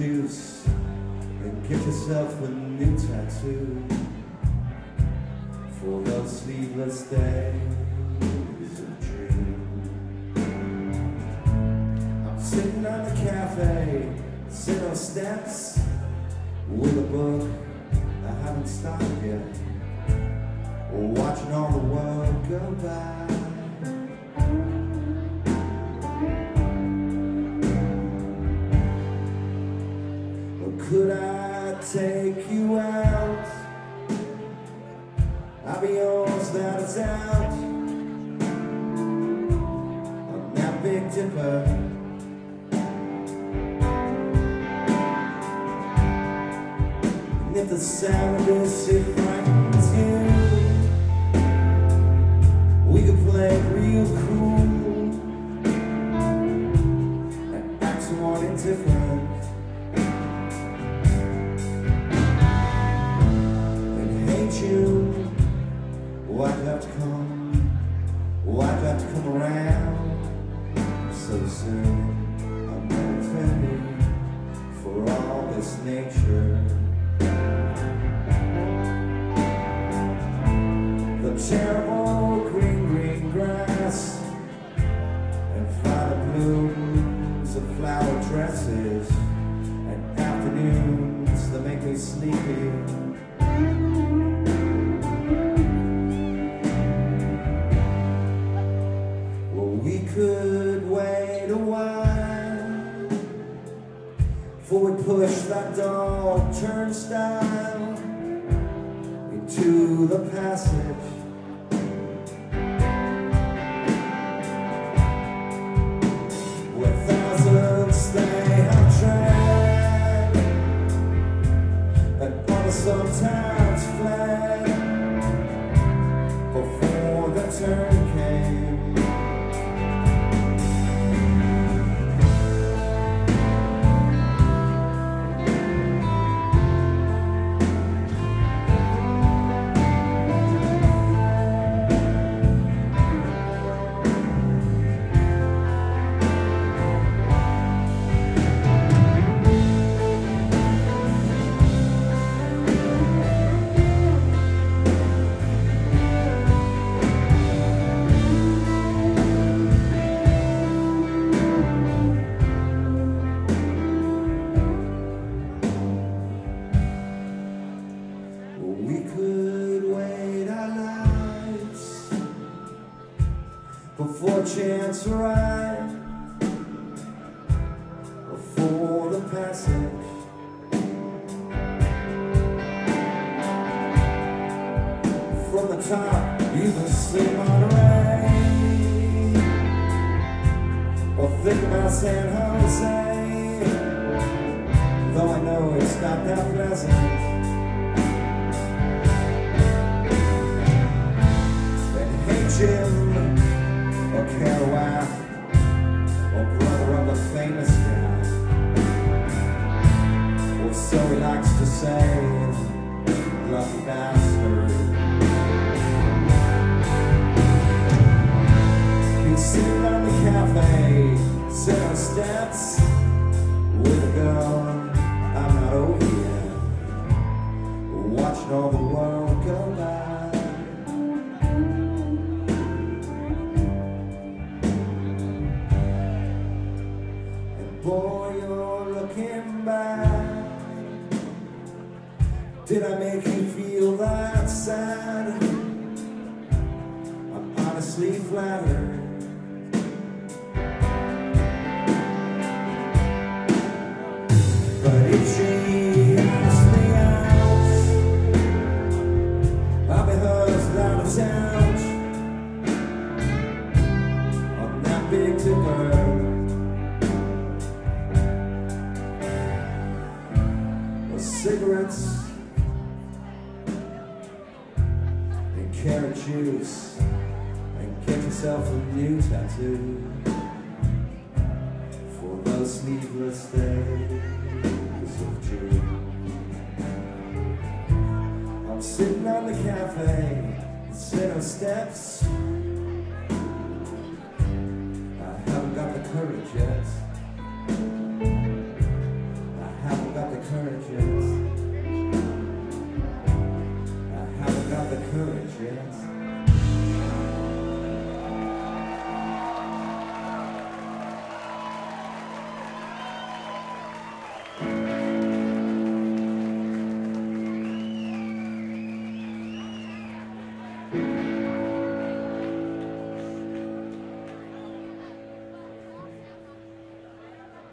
juice and get yourself a new tattoo for those sleepless days of June. I'm sitting on the cafe, sitting on steps with a book I haven't started yet, watching all the world go by. Could I take you out? I'll be yours without a doubt. On that Big Dipper, and if the sound of this it frightens you, we could play it real cool and act somewhat indifferent. Why'd you have to come? Why'd you have to come around so soon? I'm not ready for all this nature. The terrible green grass and fire blooms of flower dresses and afternoons that make me sleepy. We could wait a while before we push that dog turnstile into the passage. Where thousands stay on track and others sometimes flag before the turn came. We could wait our lives before chance arrived, before the passage. From the top, you can see Monterey, or think about San Jose, though I know it's not that pleasant. Jim, or Kerouac, or brother of the famous guy, or so he likes to say, lucky bastard. He's sitting on the cafe, sitting on steps with a gun. I'm not over yet, watching all the world go by. Boy, you're looking back. Did I make you feel that sad? I'm honestly flattered. But if she asks me out, I'll be hers without a doubt. On that Big Dipper, cigarettes and carrot juice and get yourself a new tattoo for those sleepless days of June. I'm sitting on the cafe, sitting on steps. I haven't got the courage yet